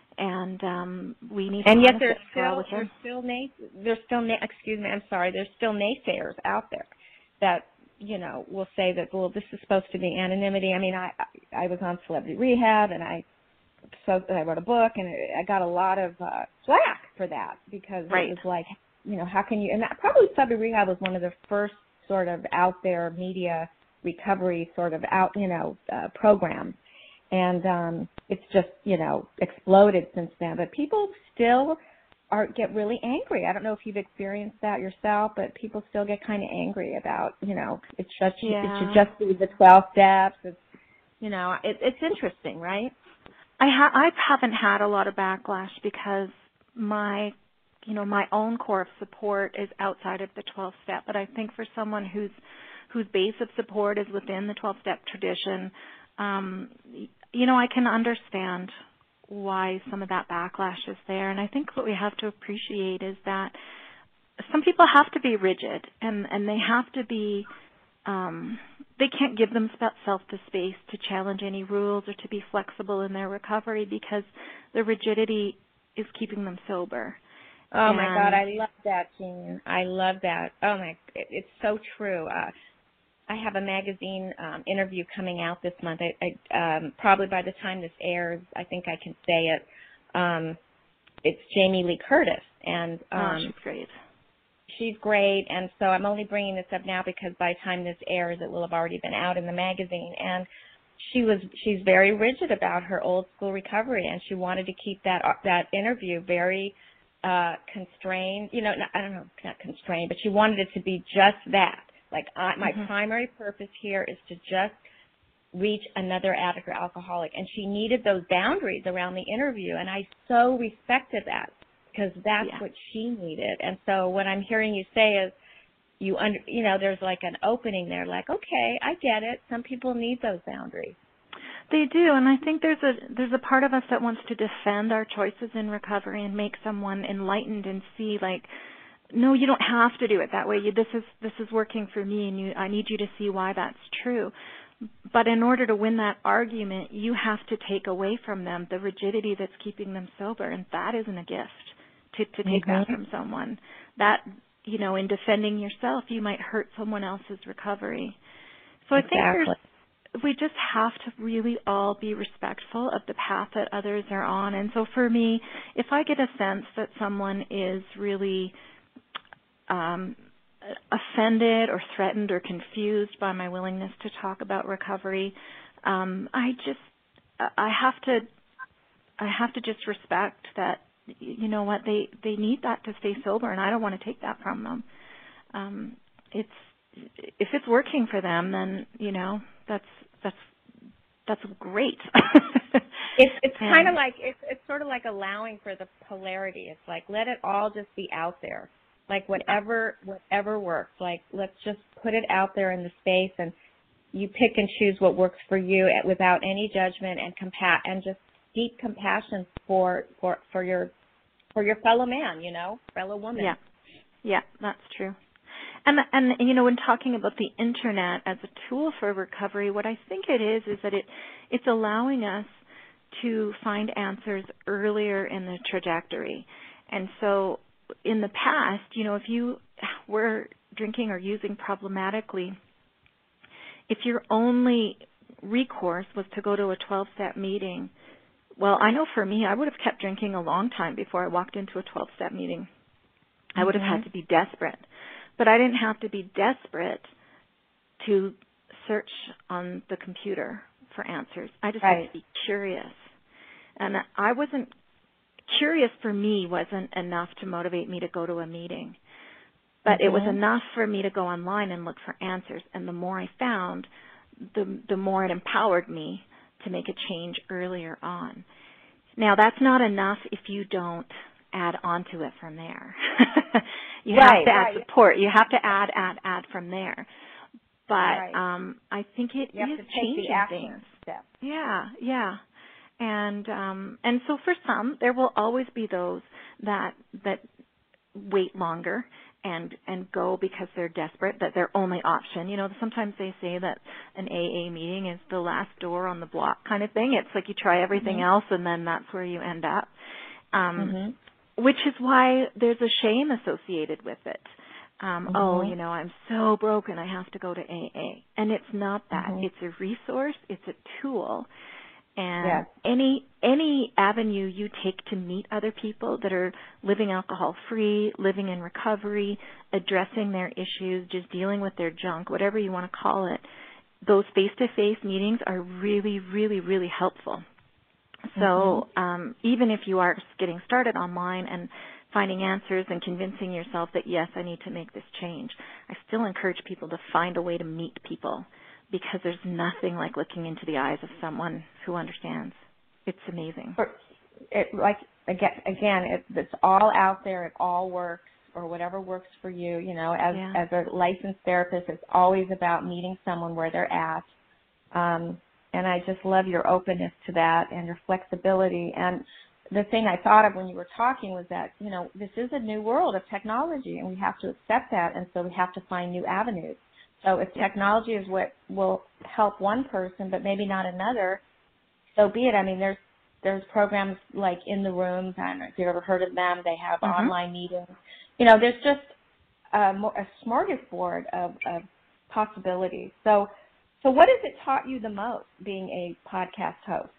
and um, we need to
And yet
harness
there's
it for all we
still
can.
there's still na- there's still na- excuse me, I'm sorry, there's still naysayers out there that, you know, will say that, well, this is supposed to be anonymity. I mean, I I, I was on Celebrity Rehab and I so I wrote a book and I got a lot of uh, flack for that because
Right.
it was like, you know, how can you? And that, probably Celebrity Rehab was one of the first sort of out there media recovery sort of out, you know, uh, programs. And um, it's just, you know, exploded since then. But people still are get really angry. I don't know if you've experienced that yourself, but people still get kind of angry about, you know, it should it should
Yeah.
just be the twelve steps. It's, you know, it, it's interesting, right?
I ha- I haven't had a lot of backlash because my, you know, my own core of support is outside of the twelve step. But I think for someone whose whose base of support is within the twelve step tradition, um, y- you know, I can understand why some of that backlash is there. And I think what we have to appreciate is that some people have to be rigid and and they have to be um, they can't give themselves the space to challenge any rules or to be flexible in their recovery because the rigidity is keeping them sober.
Oh my God,
And
I love that, Jean. I love that. Oh my, it, it's so true. Uh, I have a magazine um, interview coming out this month. I, I, um, probably by the time this airs, I think I can say it. Um, it's Jamie Lee Curtis, and
oh,
um,
she's great.
she's great. And so I'm only bringing this up now because by the time this airs, it will have already been out in the magazine. And she was she's very rigid about her old school recovery, and she wanted to keep that that interview very uh, constrained. You know, not, I don't know, not constrained, but she wanted it to be just that. Like, I, my
Mm-hmm.
primary purpose here is to just reach another addict or alcoholic. And she needed those boundaries around the interview, and I so respected that because that's
Yeah.
what she needed. And so what I'm hearing you say is, you under, you know, there's like an opening there, like, okay, I get it. Some people need those boundaries.
They do, and I think there's a there's a part of us that wants to defend our choices in recovery and make someone enlightened and see like, no, you don't have to do it that way. You, this is this is working for me, and you, I need you to see why that's true. But in order to win that argument, you have to take away from them the rigidity that's keeping them sober, and that isn't a gift to to take that
Mm-hmm.
from someone. That, you know, in defending yourself, you might hurt someone else's recovery. So I think there's
Exactly.
we just have to really all be respectful of the path that others are on. And so for me, if I get a sense that someone is really um, offended or threatened or confused by my willingness to talk about recovery, um, I just I have to I have to just respect that, you know what, they they need that to stay sober, and I don't want to take that from them. Um, it's if it's working for them, then you know that's that's that's great.
It's it's kind of
And
like it's it's sort of like allowing for the polarity. It's like let it all just be out there, like whatever whatever works. Like let's just put it out there in the space, and you pick and choose what works for you without any judgment and compa- and just deep compassion for for for your for your fellow man, you know, fellow woman.
Yeah, yeah, that's true. And, and you know, when talking about the internet as a tool for recovery, what I think it is is that it it's allowing us to find answers earlier in the trajectory. And so in the past, you know, if you were drinking or using problematically, if your only recourse was to go to a twelve-step meeting, well, I know for me, I would have kept drinking a long time before I walked into a twelve-step meeting. I would have
Mm-hmm.
had to be desperate. But I didn't have to be desperate to search on the computer for answers. I just
Right.
had to be curious. And I wasn't, curious for me wasn't enough to motivate me to go to a meeting. But
Mm-hmm.
it was enough for me to go online and look for answers. And the more I found, the, the more it empowered me to make a change earlier on. Now, that's not enough if you don't add onto it from there. you
right,
have to add
right.
support. You have to add, add, add from there. But
right.
um, I think it
you have
is
to take
changing
the action
things.
step.
Yeah, yeah. And um, and so for some, there will always be those that that wait longer and and go because they're desperate, that their only option. You know, sometimes they say that an A A meeting is the last door on the block kind of thing. It's like you try everything
Mm-hmm.
else and then that's where you end up. Um,
Mm-hmm.
which is why there's a shame associated with it. Um,
Mm-hmm.
oh, you know, I'm so broken, I have to go to A A. And it's not that.
Mm-hmm.
It's a resource. It's a tool. And
Yes.
any any avenue you take to meet other people that are living alcohol-free, living in recovery, addressing their issues, just dealing with their junk, whatever you want to call it, those face-to-face meetings are really, really, really helpful. So
Mm-hmm.
um, even if you are getting started online and finding answers and convincing yourself that, yes, I need to make this change, I still encourage people to find a way to meet people, because there's nothing like looking into the eyes of someone who understands. It's amazing.
It, like, again, again it, it's all out there. It all works, or whatever works for you. You know, as
Yeah.
as a licensed therapist, it's always about meeting someone where they're at. Um, and I just love your openness to that and your flexibility. And the thing I thought of when you were talking was that, you know, this is a new world of technology, and we have to accept that, and so we have to find new avenues. So if technology is what will help one person but maybe not another, so be it. I mean, there's there's programs like In the Rooms. I don't know if you've ever heard of them. They have
Mm-hmm.
online meetings. You know, there's just a, a smorgasbord of, of possibilities. So, so what has it taught you the most, being a podcast host?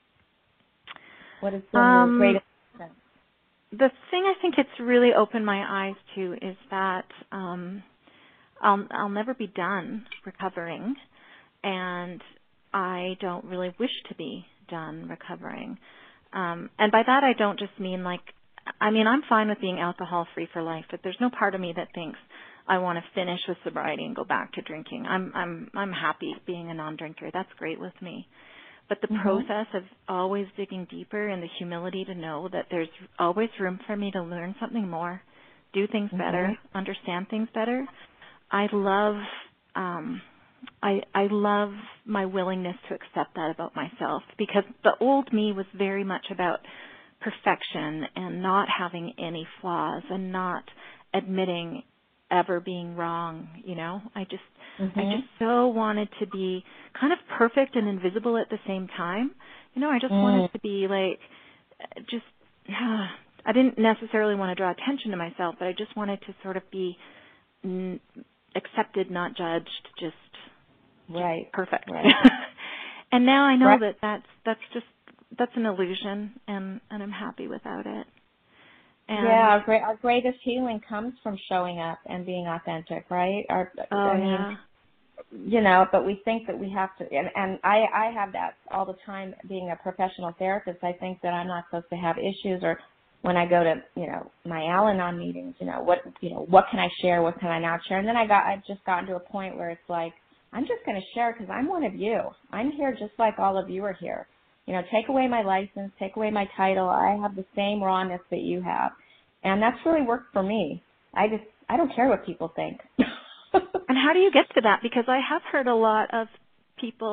What has been your
Um,
greatest lesson?
the thing I think it's really opened my eyes to is that um, I'll, I'll never be done recovering, and I don't really wish to be done recovering. Um, and by that I don't just mean like, I mean, I'm fine with being alcohol-free for life, but there's no part of me that thinks I want to finish with sobriety and go back to drinking. I'm, I'm, I'm happy being a non-drinker. That's great with me. But the
Mm-hmm.
process of always digging deeper and the humility to know that there's always room for me to learn something more, do things
Mm-hmm.
better, understand things better. I love, um, I, I love my willingness to accept that about myself, because the old me was very much about perfection and not having any flaws and not admitting ever being wrong, you know. I just
Mm-hmm.
I just so wanted to be kind of perfect and invisible at the same time. You know, I just
Mm.
wanted to be like just uh, I didn't necessarily want to draw attention to myself, but I just wanted to sort of be n- accepted, not judged, just,
Right.
just perfect.
Right.
And now I know
Right.
that that's that's just that's an illusion, and and I'm happy without it. And
yeah, our, great, our greatest healing comes from showing up and being authentic, right? Our,
oh
I mean,
yeah.
you know, but we think that we have to, and, and I, I have that all the time being a professional therapist. I think that I'm not supposed to have issues, or when I go to, you know, my Al-Anon meetings, you know, what, you know, what can I share? What can I not share? And then I got, I've just gotten to a point where it's like, I'm just going to share because I'm one of you. I'm here just like all of you are here. You know, take away my license, take away my title. I have the same rawness that you have. And that's really worked for me. I just, I don't care what people think.
And how do you get to that? Because I have heard a lot of people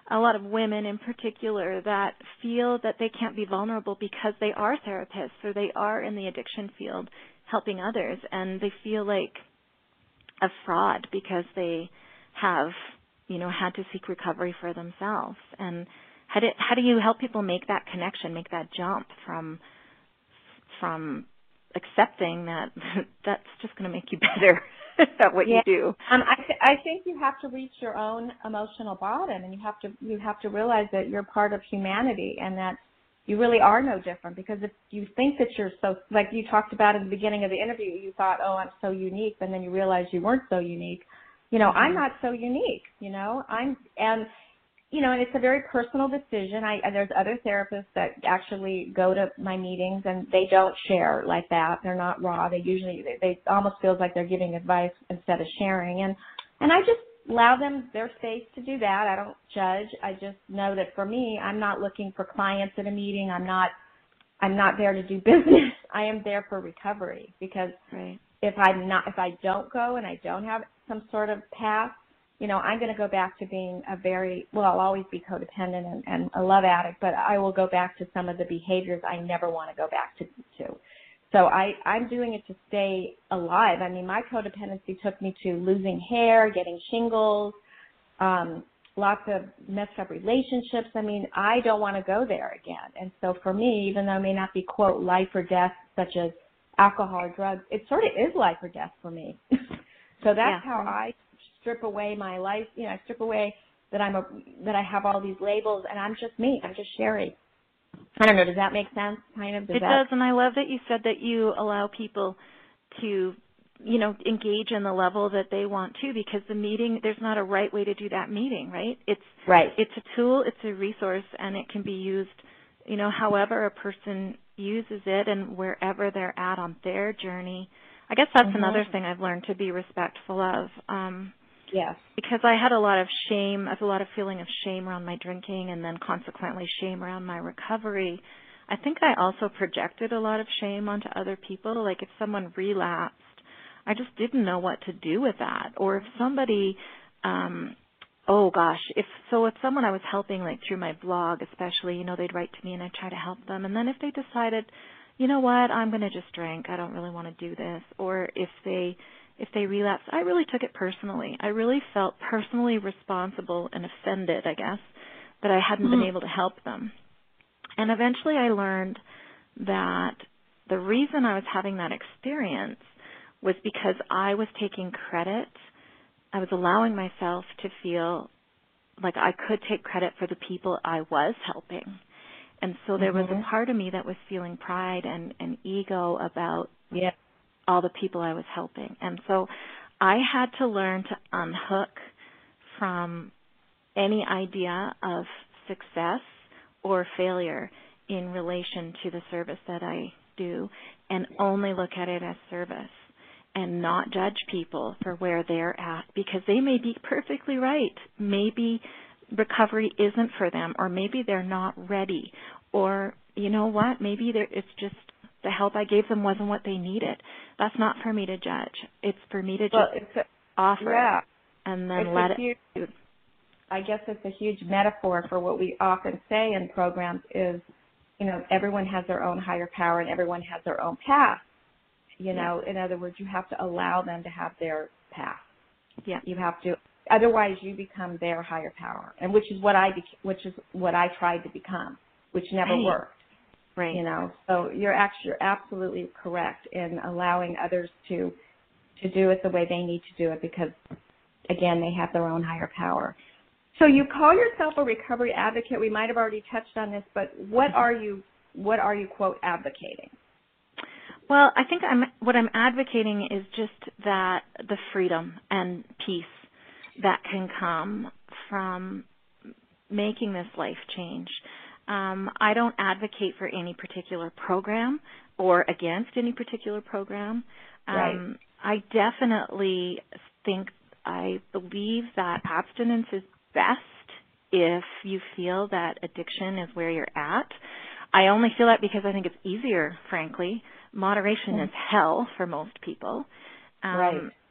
a lot of women in particular that feel that they can't be vulnerable because they are therapists or they are in the addiction field helping others, and they feel like a fraud because they have, you know, had to seek recovery for themselves. And how do, how do you help people make that connection, make that jump from from accepting that that's just going to make you better at what
yeah.
you do?
Um, I, th- I think you have to reach your own emotional bottom, and you have to you have to realize that you're part of humanity and that you really are no different. Because if you think that you're so, like you talked about in the beginning of the interview, you thought, oh, I'm so unique, and then you realized you weren't so unique. You know, mm-hmm. I'm not so unique. You know, I'm and. You know, and it's a very personal decision. I, there's other therapists that actually go to my meetings and they don't share like that. They're not raw. They usually, they, they almost feels like they're giving advice instead of sharing. And, and I just allow them their space to do that. I don't judge. I just know that for me, I'm not looking for clients at a meeting. I'm not, I'm not there to do business. I am there for recovery, because
right.
if I'm not, if I don't go and I don't have some sort of path, you know, I'm going to go back to being a very, well, I'll always be codependent and, and a love addict, but I will go back to some of the behaviors I never want to go back to. to. So I, I'm doing it to stay alive. I mean, my codependency took me to losing hair, getting shingles, um, lots of messed up relationships. I mean, I don't want to go there again. And so for me, even though it may not be, quote, life or death, such as alcohol or drugs, it sort of is life or death for me. So that's yeah. how I strip away my life, you know, I strip away that I'm a, that I have all these labels and I'm just me. I'm just Sherry. I don't know. Does that make sense? Kind of. Does
it
that...
does, and I love that you said that you allow people to, you know, engage in the level that they want to, because the meeting, there's not a right way to do that meeting, right? It's
right.
It's a tool, it's a resource, and it can be used, you know, however a person uses it and wherever they're at on their journey. I guess that's mm-hmm. another thing I've learned to be respectful of. Um,
Yes.
Because I had a lot of shame, I had a lot of feeling of shame around my drinking, and then consequently shame around my recovery. I think I also projected a lot of shame onto other people. Like if someone relapsed, I just didn't know what to do with that. Or if somebody, um, oh gosh, if so if someone I was helping, like through my blog especially, you know, they'd write to me and I'd try to help them. And then if they decided, you know what, I'm going to just drink, I don't really want to do this. Or if they If they relapsed, I really took it personally. I really felt personally responsible and offended, I guess, that I hadn't mm-hmm. been able to help them. And eventually I learned that the reason I was having that experience was because I was taking credit. I was allowing myself to feel like I could take credit for the people I was helping. And so there mm-hmm. was a part of me that was feeling pride and, and ego about
yeah.
all the people I was helping. And so I had to learn to unhook from any idea of success or failure in relation to the service that I do, and only look at it as service and not judge people for where they're at, because they may be perfectly right. Maybe recovery isn't for them, or maybe they're not ready, or you know what, maybe it's just the help I gave them wasn't what they needed. That's not for me to judge. It's for me to just
well, it's a,
offer
yeah.
it and then
it's
let it
huge,
do.
I guess it's a huge metaphor for what we often say in programs is, you know, everyone has their own higher power and everyone has their own path. You know, yeah. in other words, you have to allow them to have their path.
Yeah.
You have to, otherwise you become their higher power, and which is what I, which is what I tried to become, which never
right.
worked.
Right.
You know, so you're actually you're absolutely correct in allowing others to to do it the way they need to do it, because, again, they have their own higher power. So you call yourself a recovery advocate. We might have already touched on this, but what are you what are you quote advocating?
Well, I think I'm what I'm advocating is just that the freedom and peace that can come from making this life change. Um, I don't advocate for any particular program or against any particular program. Um,
right.
I definitely think, I believe that abstinence is best if you feel that addiction is where you're at. I only feel that because I think it's easier, frankly. Moderation mm. is hell for most people. Um,
right.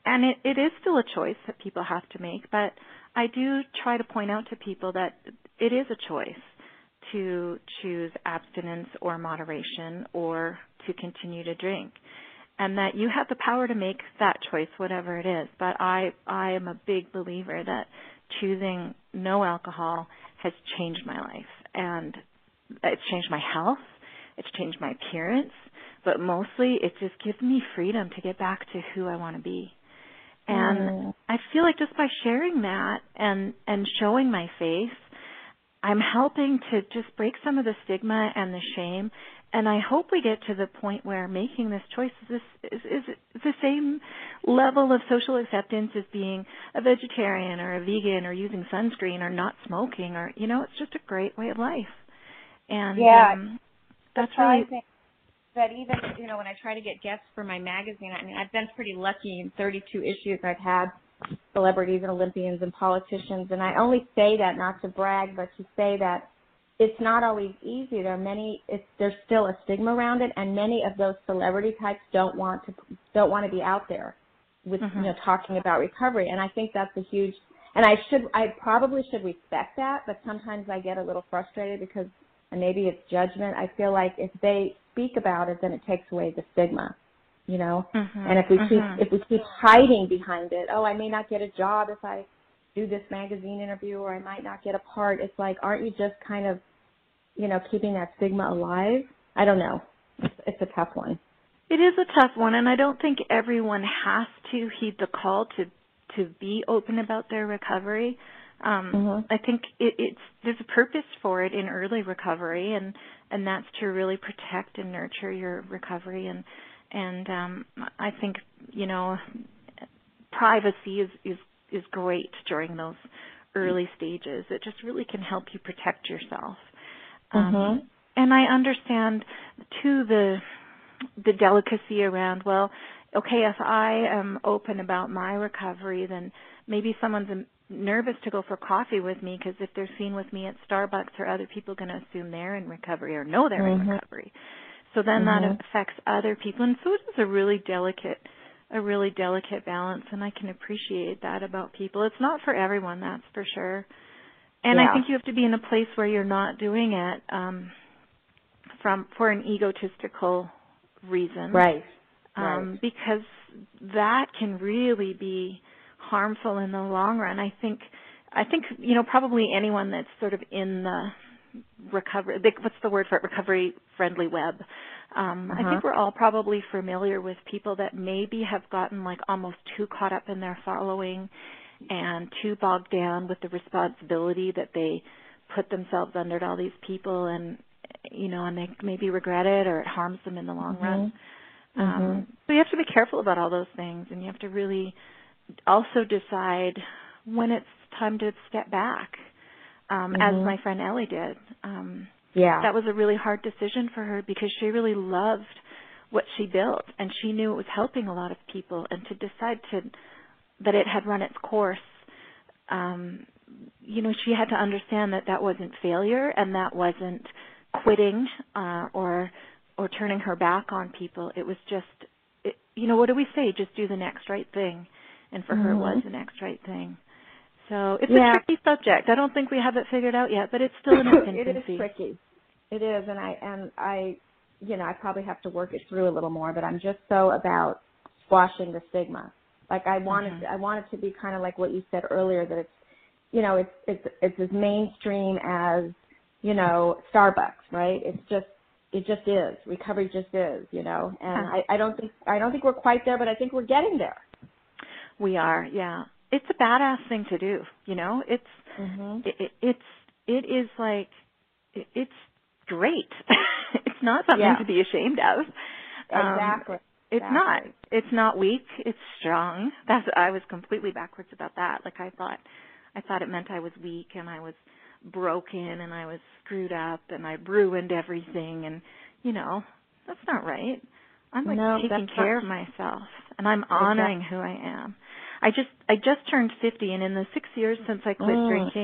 and it, it is still a choice that people have to make, but I do try to point out to people that it is a choice to choose abstinence or moderation or to continue to drink, and that you have the power to make that choice, whatever it is. But I, I am a big believer that choosing no alcohol has changed my life, and it's changed my health, it's changed my appearance, but mostly it just gives me freedom to get back to who I want to be. And mm. I feel like just by sharing that and, and showing my face, I'm helping to just break some of the stigma and the shame. And I hope we get to the point where making this choice is, is, is, is the same level of social acceptance as being a vegetarian or a vegan or using sunscreen or not smoking, or, you know, it's just a great way of life. And
yeah,
um, that's really...
That even, you know, when I try to get guests for my magazine, I mean, I've been pretty lucky in thirty-two issues. I've had celebrities and Olympians and politicians, and I only say that not to brag, but to say that it's not always easy. There are many, it's, there's still a stigma around it, and many of those celebrity types don't want to don't want to be out there with, mm-hmm. you know, talking about recovery. And I think that's a huge, and I should, I probably should respect that, but sometimes I get a little frustrated because, and maybe it's judgment. I feel like if they speak about it, then it takes away the stigma, you know. Mm-hmm. And if we mm-hmm. keep if we keep hiding behind it, oh, I may not get a job if I do this magazine interview, or I might not get a part. It's like, aren't you just kind of, you know, keeping that stigma alive? I don't know. It's, it's a tough one.
It is a tough one, and I don't think everyone has to heed the call to to be open about their recovery. Um, mm-hmm. I think it, it's there's a purpose for it in early recovery, and, and that's to really protect and nurture your recovery. And and um, I think, you know, privacy is, is is great during those early stages. It just really can help you protect yourself. Um, mm-hmm. And I understand too the the delicacy around, well, okay, if I am open about my recovery, then maybe someone's nervous to go for coffee with me, because if they're seen with me at Starbucks, are other people going to assume they're in recovery or know they're mm-hmm. in recovery? So then mm-hmm. that affects other people. And so it is a really delicate, a really delicate balance, and I can appreciate that about people. It's not for everyone, that's for sure. And yeah. I think you have to be in a place where you're not doing it um, from for an egotistical reason.
Right.
Um,
right.
Because that can really be harmful in the long run. I think, I think you know, probably anyone that's sort of in the recovery, what's the word for it, recovery-friendly web. Um, uh-huh. I think we're all probably familiar with people that maybe have gotten like almost too caught up in their following and too bogged down with the responsibility that they put themselves under to all these people, and you know, and they maybe regret it or it harms them in the long mm-hmm. run. Um, mm-hmm. So you have to be careful about all those things, and you have to really also decide when it's time to step back, um, mm-hmm. as my friend Ellie did. Um,
yeah.
That was a really hard decision for her because she really loved what she built, and she knew it was helping a lot of people, and to decide to that it had run its course, um, you know, she had to understand that that wasn't failure and that wasn't quitting uh, or or turning her back on people. It was just, it, you know, what do we say? Just do the next right thing. And for mm-hmm. her, it was the next right thing. So it's yeah. a tricky subject. I don't think we have it figured out yet, but it's still in its infancy.
It is tricky. It is, and I, and I, you know, I probably have to work it through a little more, but I'm just so about squashing the stigma. Like I wanted, mm-hmm. I want it to be kind of like what you said earlier, that it's, you know, it's, it's, it's as mainstream as, you know, Starbucks, right? It's just, it just is. Recovery just is, you know, and huh. I, I don't think, I don't think we're quite there, but I think we're getting there.
We are, yeah. It's a badass thing to do, you know. It's, mm-hmm. it, it, it's, it is like, it, it's great. It's not something yeah. to be ashamed of.
Exactly.
Um, it's
exactly.
not. It's not weak. It's strong. That's. I was completely backwards about that. Like I thought, I thought it meant I was weak and I was broken and I was screwed up and I ruined everything. And you know, that's not right. I'm like
no,
taking care not. of myself, and I'm honoring exactly. who I am. I just I just turned fifty, and in the six years since I quit mm. drinking,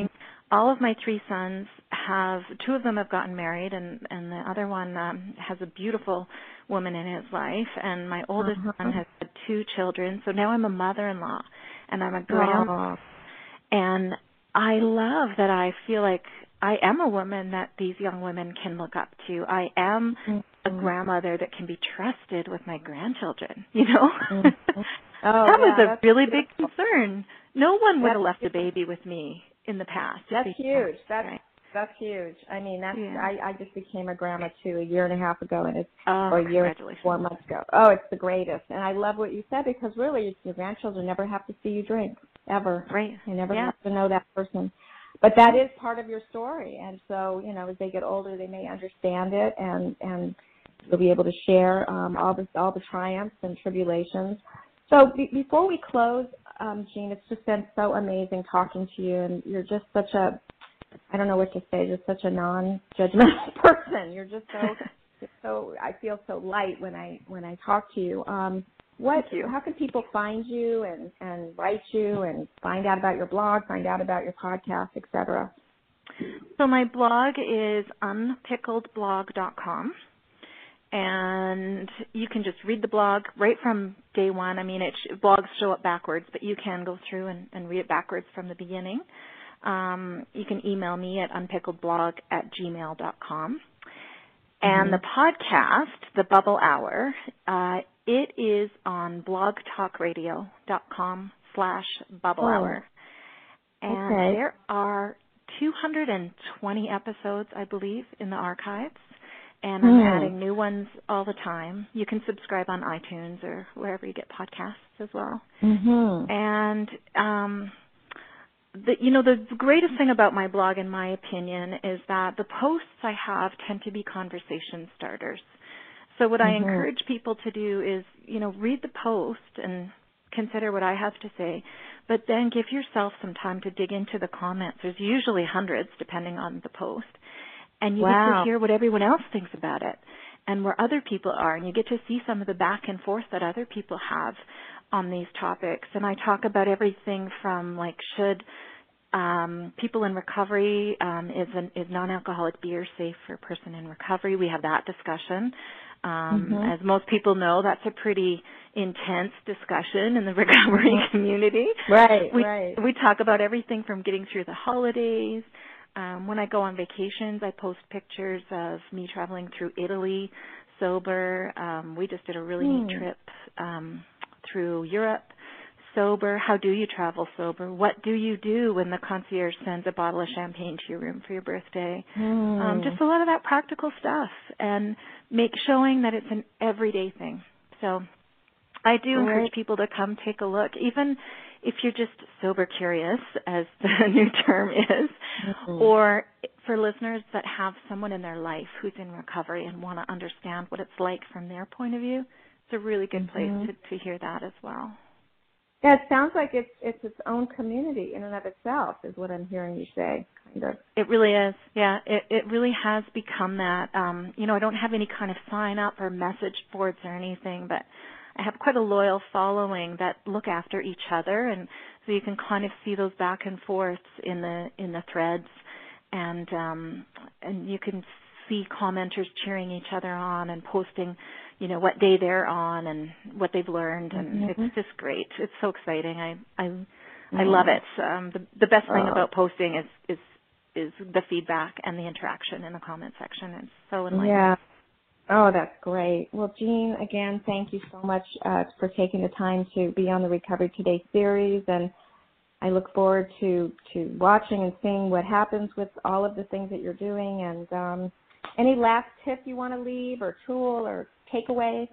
all of my three sons have, two of them have gotten married, and, and the other one um, has a beautiful woman in his life, and my oldest son
Uh-huh.
has had two children, so now I'm a mother-in-law, and I'm a grand,
Oh,
and I love that I feel like I am a woman that these young women can look up to. I am a
mm-hmm.
grandmother that can be trusted with my grandchildren, you know?
Mm-hmm. Oh,
That was
yeah,
a
that's
really big
beautiful.
concern. No one would
That's
have left a baby with me in the past. If
That's
they
huge. That's
right?
that's huge. I mean, that's
Yeah.
I, I just became a grandma too a year and a half ago, and it's
Oh,
or a year and four
congratulations.
months ago. Oh, it's the greatest, and I love what you said because really, your grandchildren never have to see you drink ever.
Right.
They never
Yeah.
have to know that person. But that is part of your story, and so you know, as they get older, they may understand it, and and you'll be able to share um, all the all the triumphs and tribulations. So be, before we close, um, Jean, it's just been so amazing talking to you, and you're just such a I don't know what to say. Just such a non-judgmental person. You're just so, just so. I feel so light when I when I talk to you. Um, what?
Thank you.
How can people find you and and write you and find out about your blog, find out about your podcast, et cetera?
So my blog is unpickled blog dot com. And you can just read the blog right from day one. I mean, it sh- blogs show up backwards, but you can go through and, and read it backwards from the beginning. Um, you can email me at unpickledblog at gmail dot com. And
Mm-hmm.
the podcast, The Bubble Hour, uh, it is on blogtalkradio dot com slash bubble
Oh,
hour. And
okay.
there are two hundred twenty episodes, I believe, in the archives. And I'm
Hmm.
adding new ones all the time. You can subscribe on iTunes or wherever you get podcasts as well.
Mhm.
And um, the, you know, the greatest thing about my blog, in my opinion, is that the posts I have tend to be conversation starters. So what I
Mhm.
encourage people to do is, you know, read the post and consider what I have to say, but then give yourself some time to dig into the comments. There's usually hundreds, depending on the post, and you get to
Wow.
hear what everyone else thinks about it and where other people are, and you get to see some of the back and forth that other people have on these topics. And I talk about everything from, like, should um, people in recovery, um, is, an, is non-alcoholic beer safe for a person in recovery? We have that discussion. Um,
Mhm.
as most people know, that's a pretty intense discussion in the recovery
Mhm.
community.
Right.
We
Right.
we talk about everything from getting through the holidays. Um, when I go on vacations, I post pictures of me traveling through Italy sober. Um, we just did a really neat
Hmm.
trip um, through Europe sober. How do you travel sober? What do you do when the concierge sends a bottle of champagne to your room for your birthday? Um,
Hmm.
just a lot of that practical stuff, and make showing that it's an everyday thing. So I do encourage
Great.
people to come take a look, even if you're just sober curious, as the new term is,
Mhm.
or for listeners that have someone in their life who's in recovery and want to understand what it's like from their point of view. It's a really good place
Mhm.
to, to hear that as well.
Yeah, it sounds like it's it's its own community in and of itself, is what I'm hearing you say, kind of.
It really is. Yeah, it, it really has become that. Um, you know, I don't have any kind of sign up or message boards or anything, but I have quite a loyal following that look after each other, and so you can kind of see those back and forths in the in the threads, and um, and you can see commenters cheering each other on and posting, you know, what day they're on and what they've learned, and it's
Mhm.
just great. It's so exciting. I I I love
Oh.
it. Um, the the best thing
Oh.
about posting is is is the feedback and the interaction in the comment section. It's so enlightening.
Yeah. Oh, that's great. Well, Jean, again, thank you so much uh, for taking the time to be on the Recovery Today series, and I look forward to, to watching and seeing what happens with all of the things that you're doing. And um, any last tip you want to leave, or tool, or takeaway?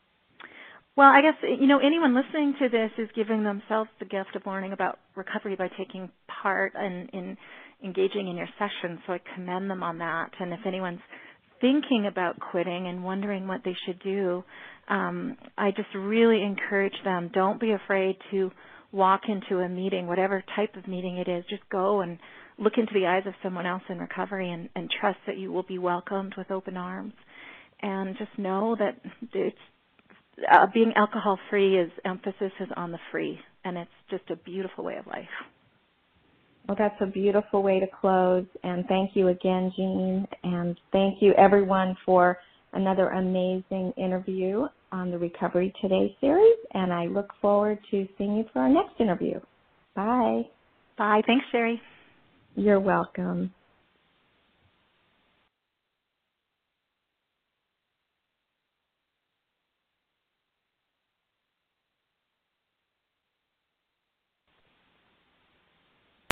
Well, I guess, you know, anyone listening to this is giving themselves the gift of learning about recovery by taking part in, in engaging in your sessions, so I commend them on that. And if anyone's thinking about quitting and wondering what they should do, um, I just really encourage them, don't be afraid to walk into a meeting, whatever type of meeting it is. Just go and look into the eyes of someone else in recovery, and, and trust that you will be welcomed with open arms. And just know that it's Uh, being alcohol-free is emphasis is on the free, and it's just a beautiful way of life.
Well, that's a beautiful way to close, and thank you again, Jean, and thank you, everyone, for another amazing interview on the Recovery Today series, and I look forward to seeing you for our next interview. Bye.
Bye. Thanks, Sherry.
You're welcome.